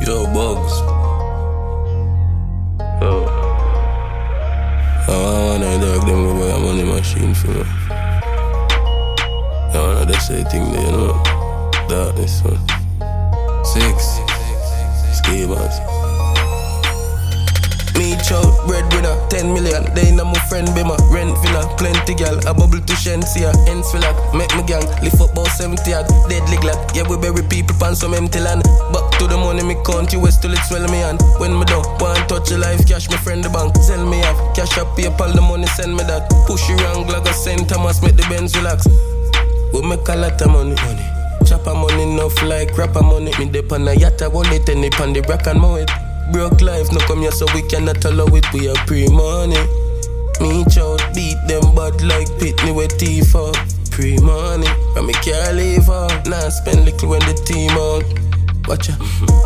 Yo, Bugs. Yo. I wanna dog them go buy a money machine for me. I wanna just say thing there, you know. Darkness, man. 6 ski bars. Me chow, breadwinner, 10 million. They know my friend be my rent villa. Plenty gal, a bubble to Shensia. Ends feel like, make me gang. Lift up about 70 yard, deadly glad. Yeah, we bury people pan some empty land. Back to the money, me count you west till it swell me on. When me down, want touch your life, cash my friend the bank. Sell me off, cash up, PayPal the money, send me that. Push you wrong, like a St. Thomas, make the Benz relax. We make a lot of money. Chopper money enough like rapper money. Me dip on a yacht, I wallet and nip on the rack and mow it. Broke life, no come here so we cannot allow it. We are pre-money. Me chout, beat them bad like Pitney with teeth out. Pre-money, but me can't leave out. Nah, spend little when the team out. Watch ya.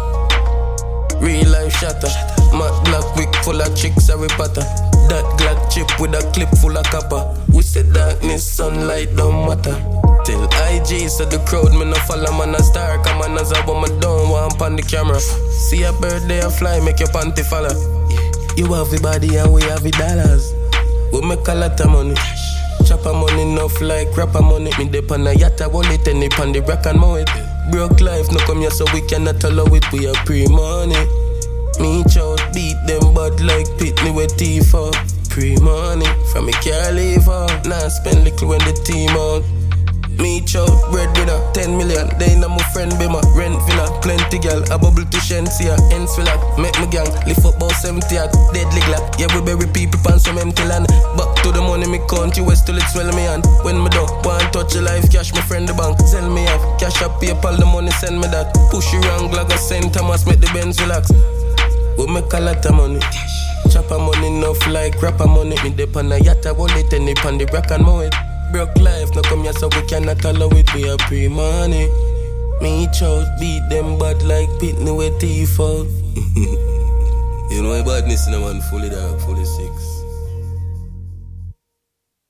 Real life shatter. Matte black wig full of chicks, Harry Potter. That Glock chip with a clip full of copper. We say darkness, sunlight don't matter. Till IG, so the crowd me no follow man a star. Come on as a woman don't want on the camera. See a birthday a fly, make your panty follow. You have the body and we have the dollars. We make a lot of money. Chopper money enough like rapper money. Me dip on a yacht, I wallet and nip on the rack and mow it. Broke life, no come here so we cannot allow it. We are pre-money. Me chout, beat them bad like Pitney with teeth out. Pre-money, from me can't leave out. Nah, spend little when the team out. Me chow, breadwinner, 10 million. They know my friend be my rent villa. Plenty gal, a bubble to Shensia. Ends feel like, make me gang. Lift up about 70 yard, deadly glad. Yeah, we bury people pan some empty land. Back to the money, me count you west till it swell me on. When me down, want touch your life, cash my friend the bank. Sell me off, cash up, PayPal the money, send me that. Push you wrong, like a St. Thomas, make the Benz relax. We make a lot of money. Chopper money enough like rapper money. Me dip on a yacht, I wallet and nip on the rack and mow it. Broke life, no come here so we cannot allow it. We are pre-money. Me chout, beat them bad like Pitney with teeth out. You know my badness in a man fully dark, fully 6.